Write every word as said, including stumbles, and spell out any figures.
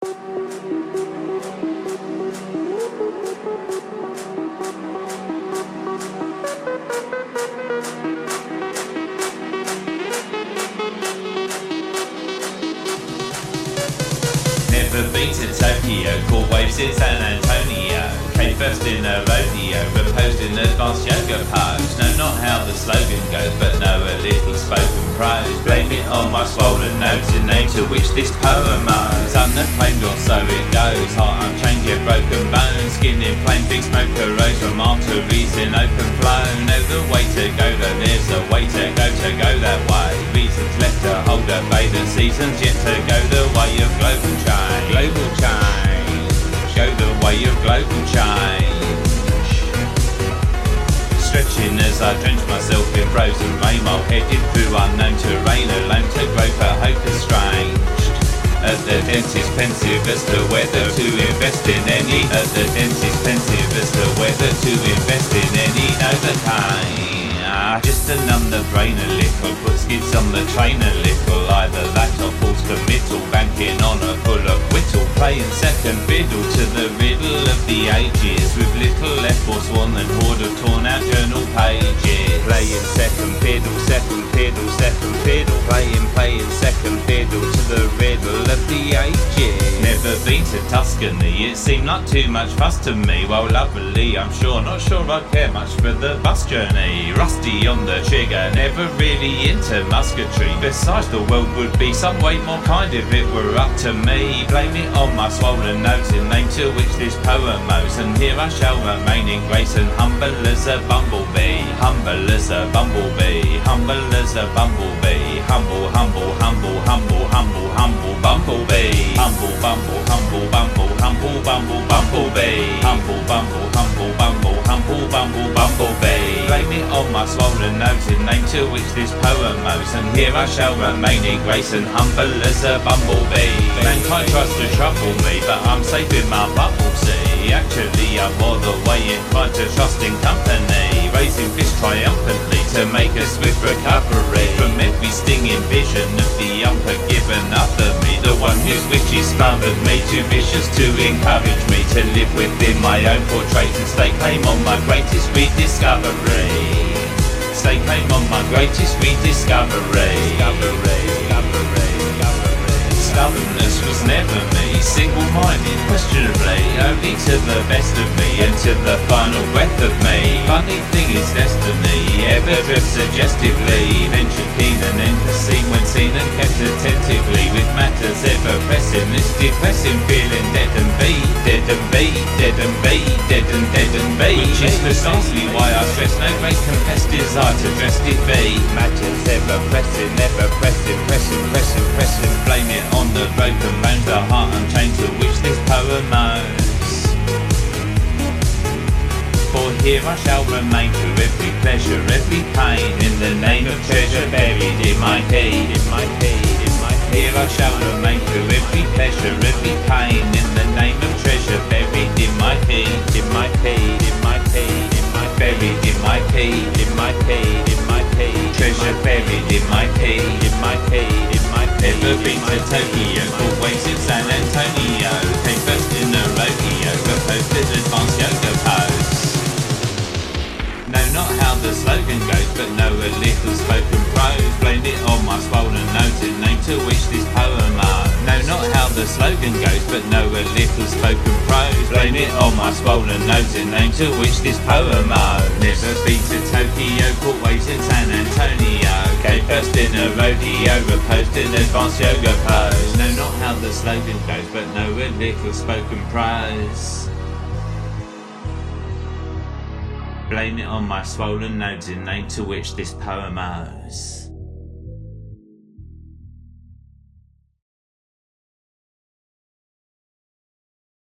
Never been to Tokyo, caught waves in San Antonio. Came first in a rodeo, proposed in advanced yoga pose. Know not how the slogan goes, but know a little spoken prose. Blame it on my swollen nose, the name to which this poem owes. Unacclaimed or so it goes, heart unchained yet broken bones. Skin in plain, big smoke arose from arteries in open flow. Know the way to go, though there's a way to go, to go that way. Reasons left to hold at bay, the seasons yet to go the way of global change. Global change, go the way of global change. Stretching as I drench myself in frozen rain, while headed through unknown terrain, alone to grow for hope estranged. At the dentist, pensive as to whether to invest in any. At the dentist, pensive as to whether to invest in any. Know the pain, ah, just to numb the brain a little, put skids on the train a little. Either that or false committal, banking on a full acquittal. Playing second fiddle to the riddle of the ages, with little left for swan and hoard of torn out journal pages. Playing second fiddle, second fiddle, second fiddle. Playing, playing second fiddle to the riddle of the ages. Never been to Tuscany, it seemed like too much fuss to me. Well, lovely, I'm sure, not sure I'd care much for the bus journey. Rusty on the trigger, never really into musketry. Besides, the world would be some way more kind if it were up to me. Blame it on my swollen nose, in name to which this poem owes. And here I shall remain in grace and humble as a bumblebee. Humble as a bumblebee, humble as a bumblebee. Humble, humble, humble, humble, humble, humble bumblebee. Humble, bumble, humble, bumble, humble, bumble, bumblebee. Humble, bumble, humble, bumble, humble, bumble, bumblebee. Blame it on my swollen nose, in name to which this poem owes. And here I shall remain in grace and humble as a bumblebee. Mankind tries to trouble me, but I'm safe in my bubble, see. Actually I'm more the way inclined to trust in company, raising fish triumphantly to make a swift recovery from every stinging vision of the unforgiven other me. The one whose witches smothered me, too vicious to encourage me to live within my own portrait and stake claim on my greatest rediscovery. Stake claim on my greatest rediscovery. Discovery, discovery, discovery. Stubbornness was never me, single-minded, questionably, only to the best of me and to the final breath of me. Funny thing is destiny, ever drift suggestively, ventured keen and end the scene when seen and kept attentively, with matters ever pressing, this depressing feeling dead and beat, dead and beat, dead and beat, dead and dead and beat. Which is precisely why I stress no great confessed desire to dress defeat. Matters ever pressing, ever pressing, pressing, pressing, pressing. Blame it on the broken bones, the heart unchained to which this poem owes. For here I shall remain through every pleasure, every pain, in the name of treasure buried in my head, in my head, in my head. Here I shall remain through every pleasure, every pain, in the name of treasure buried in my head, in my head, in my head, in my buried in my head, in my head, in my head. Treasure buried in my head, in my head, in my head. Never been to Tokyo, caught waves in San Antonio. Came first in a rodeo, proposed an advanced yoga pose. Know not how the slogan goes, but know a little spoken prose. Blame it on my swollen nose, in name to which this poem owes. Know not how the slogan goes, but know a little spoken prose. Blame it on my swollen nose, in name to which this poem owes. Never been to Tokyo, caught waves in San Antonio. Came first in a rodeo, proposed an advanced yoga pose. Know not how the slogan goes, but know a little spoken prose. Blame it on my swollen nodes, in name to which this poem owes.